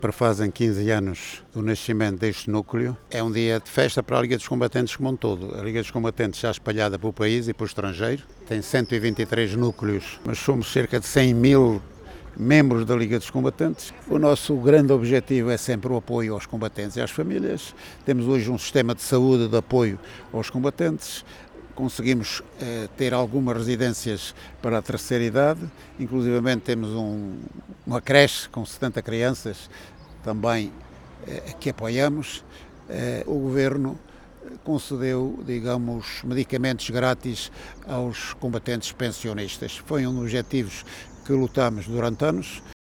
Fazem 15 anos do nascimento deste núcleo. É um dia de festa para a Liga dos Combatentes como um todo. A Liga dos Combatentes já espalhada pelo país e pelo estrangeiro. Tem 123 núcleos, mas somos cerca de 100 mil membros da Liga dos Combatentes. O nosso grande objetivo é sempre o apoio aos combatentes e às famílias. Temos hoje um sistema de saúde de apoio aos combatentes. Conseguimos ter algumas residências para a terceira idade, inclusivamente temos uma creche com 70 crianças também que apoiamos. O Governo concedeu, digamos, medicamentos grátis aos combatentes pensionistas. Foi um dos objetivos que lutámos durante anos